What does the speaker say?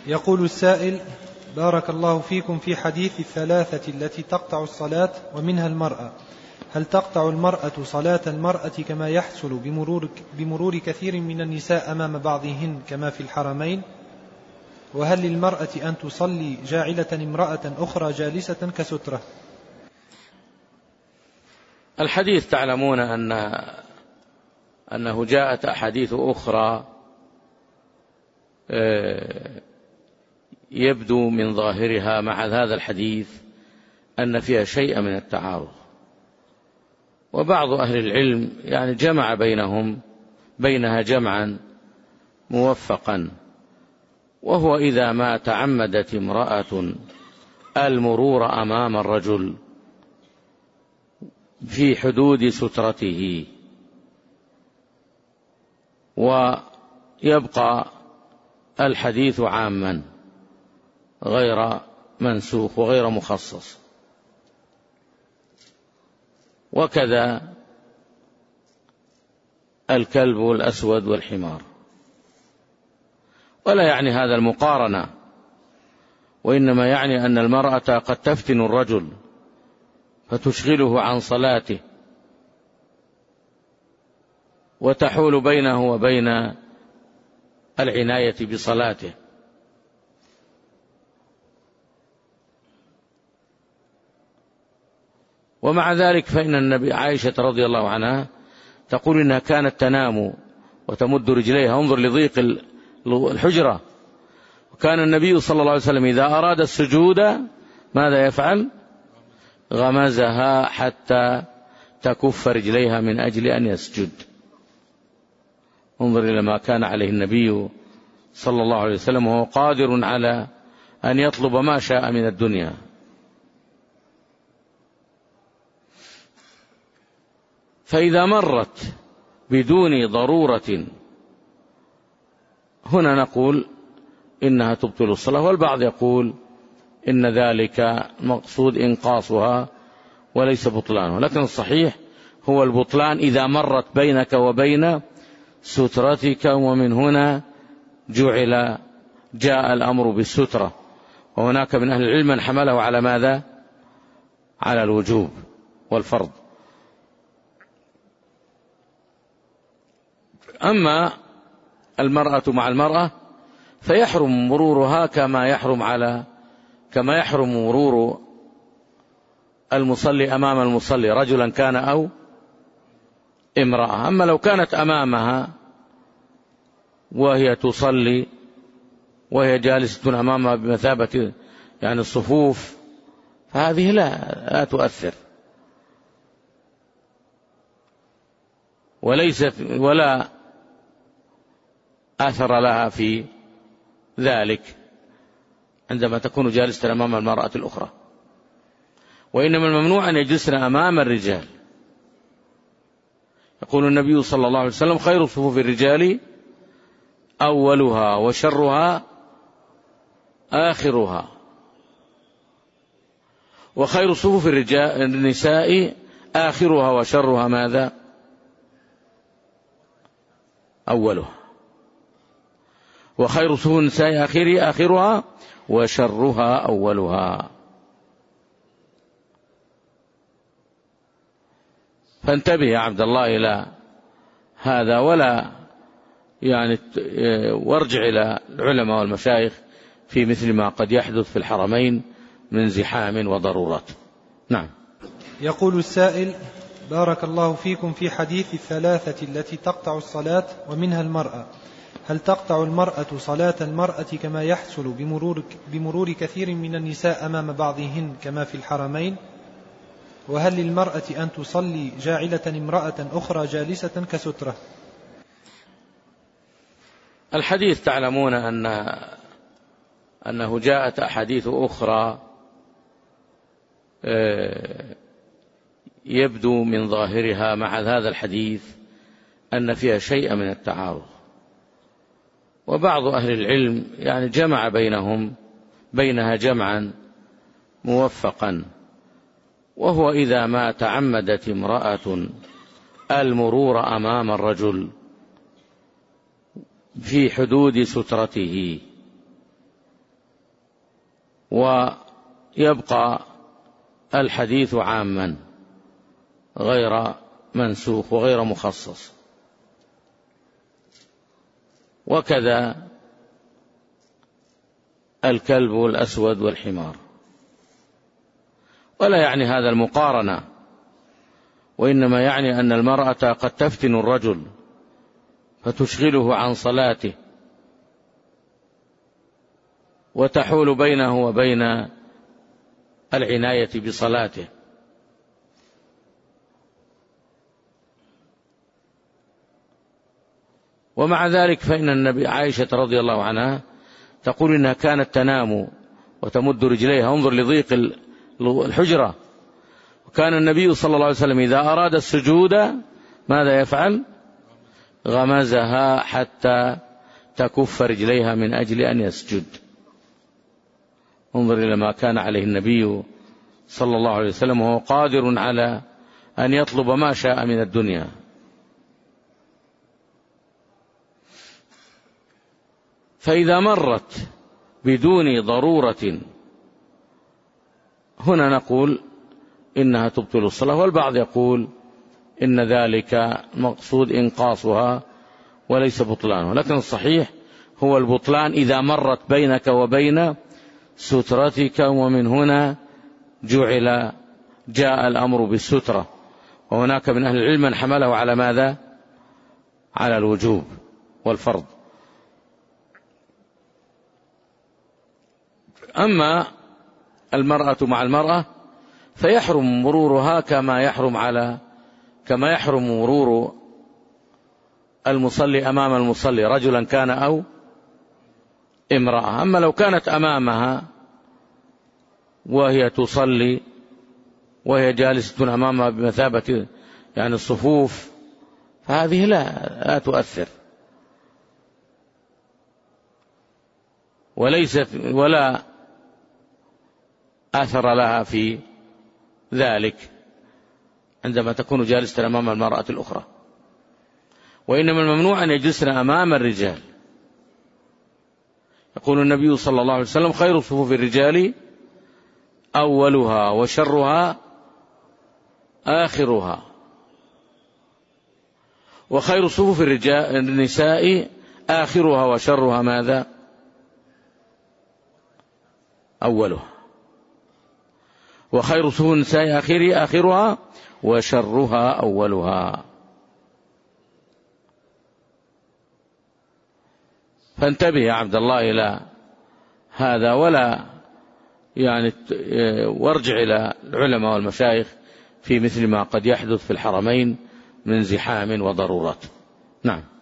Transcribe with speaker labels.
Speaker 1: يقول السائل: بارك الله فيكم، في حديث الثلاثة التي تقطع الصلاة ومنها المرأة، هل تقطع المرأة صلاة المرأة كما يحصل بمرور كثير من النساء أمام بعضهن كما في الحرمين؟ وهل للمرأة أن تصلي جاعلة امرأة أخرى جالسة كسترة؟
Speaker 2: الحديث تعلمون أنه جاءت أحاديث أخرى يبدو من ظاهرها مع هذا الحديث أن فيها شيء من التعارض، وبعض أهل العلم يعني جمع بينها جمعا موفقا، وهو إذا ما تعمدت امرأة المرور أمام الرجل في حدود سترته، ويبقى الحديث عاما غير منسوخ وغير مخصص. وكذا الكلب والأسود والحمار. ولا يعني هذا المقارنة، وإنما يعني أن المرأة قد تفتن الرجل فتشغله عن صلاته وتحول بينه وبين العناية بصلاته. ومع ذلك فإن النبي عائشة رضي الله عنها تقول إنها كانت تنام وتمد رجليها، انظر لضيق الحجرة، وكان النبي صلى الله عليه وسلم إذا أراد السجود ماذا يفعل؟ غمزها حتى تكف رجليها من أجل أن يسجد. انظر إلى ما كان عليه النبي صلى الله عليه وسلم، وهو قادر على أن يطلب ما شاء من الدنيا. فإذا مرت بدون ضرورة هنا نقول إنها تبطل الصلاة، والبعض يقول إن ذلك مقصود إنقاصها وليس بطلانه، لكن الصحيح هو البطلان إذا مرت بينك وبين سترتك، ومن هنا جاء الأمر بالسترة. وهناك من أهل العلم من حمله على ماذا؟ على الوجوب والفرض. أما المرأة مع المرأة فيحرم مرورها كما يحرم مرور المصلي أمام المصلي، رجلا كان أو امرأة. أما لو كانت أمامها وهي تصلي وهي جالسة أمامها بمثابة يعني الصفوف، فهذه لا تؤثر، ولا أثر لها في ذلك عندما تكون جالسة أمام المرأة الأخرى. وإنما الممنوع أن يجلسن أمام الرجال. يقول النبي صلى الله عليه وسلم: خير صفوف الرجال أولها وشرها آخرها، وخير صفوف النساء آخرها وشرها ماذا؟ أولها. وخير صفوف النساء آخرها وشرها أولها. فانتبه يا عبد الله إلى هذا، وارجع إلى العلماء والمشايخ في مثل ما قد يحدث في الحرمين من زحام وضرورات. نعم.
Speaker 1: يقول السائل: بارك الله فيكم، في حديث الثلاثة التي تقطع الصلاة ومنها المرأة، هل تقطع المرأة صلاة المرأة كما يحصل بمرور كثير من النساء أمام بعضهن كما في الحرمين؟ وهل للمرأة أن تصلي جاعلة امرأة أخرى جالسة كسترة؟
Speaker 2: الحديث تعلمون أنه جاءت أحاديث أخرى يبدو من ظاهرها مع هذا الحديث أن فيها شيء من التعارض، وبعض أهل العلم يعني جمع بينها جمعا موفقا، وهو إذا ما تعمدت امرأة المرور أمام الرجل في حدود سترته، ويبقى الحديث عاما غير منسوخ وغير مخصص. وكذا الكلب والأسود والحمار. ولا يعني هذا المقارنة، وإنما يعني أن المرأة قد تفتن الرجل فتشغله عن صلاته وتحول بينه وبين العناية بصلاته. ومع ذلك فإن النبي عائشة رضي الله عنها تقول إنها كانت تنام وتمد رجليها، انظر لضيق الحجرة. وكان النبي صلى الله عليه وسلم إذا أراد السجود ماذا يفعل؟ غمزها حتى تكف رجليها من أجل أن يسجد. انظر إلى ما كان عليه النبي صلى الله عليه وسلم، وهو قادر على أن يطلب ما شاء من الدنيا. فإذا مرت بدون ضرورة هنا نقول إنها تبطل الصلاة، والبعض يقول إن ذلك مقصود إنقاصها وليس بطلانه. لكن الصحيح هو البطلان إذا مرت بينك وبين سترتك، ومن هنا جاء الأمر بالسترة. وهناك من أهل العلم من حمله على ماذا؟ على الوجوب والفرض. أما المرأة مع المرأة فيحرم مرورها كما يحرم مرور المصلي أمام المصلي، رجلا كان أو امرأة. أما لو كانت أمامها وهي تصلي وهي جالسة أمامها بمثابة يعني الصفوف، فهذه لا تؤثر ولا أثر لها في ذلك عندما تكون جالسة أمام المرأة الأخرى. وإنما الممنوع أن يجلسن أمام الرجال. يقول النبي صلى الله عليه وسلم: خير صفوف الرجال أولها وشرها آخرها، وخير صفوف النساء آخرها وشرها ماذا؟ أولها. وخير صفوف النساء آخرها وشرها أولها. فانتبه يا عبد الله إلى هذا، ولا وارجع إلى العلماء والمشايخ في مثل ما قد يحدث في الحرمين من زحام وضرورات. نعم.